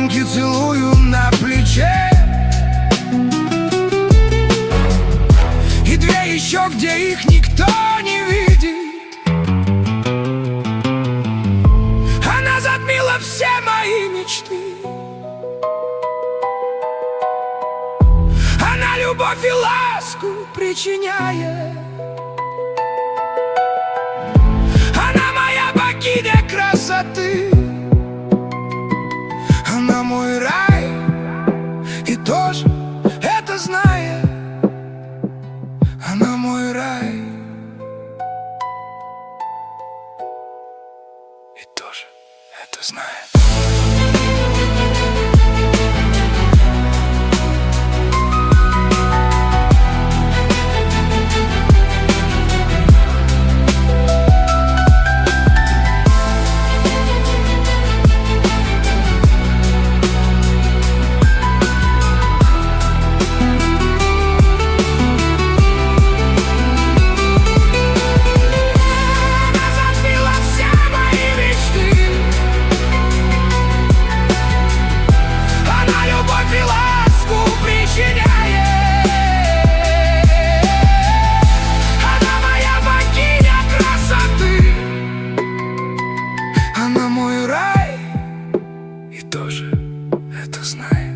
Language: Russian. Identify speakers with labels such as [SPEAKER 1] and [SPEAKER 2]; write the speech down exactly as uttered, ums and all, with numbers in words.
[SPEAKER 1] снежинки целую на плече, и две еще, где их никто не видит. Она затмила все мои мечты. Она любовь и ласку причиняет. Она моя богиня красоты. Она мой рай, и тоже это знает. Она мой рай, и тоже это знает. Она мой рай, и тоже это знает.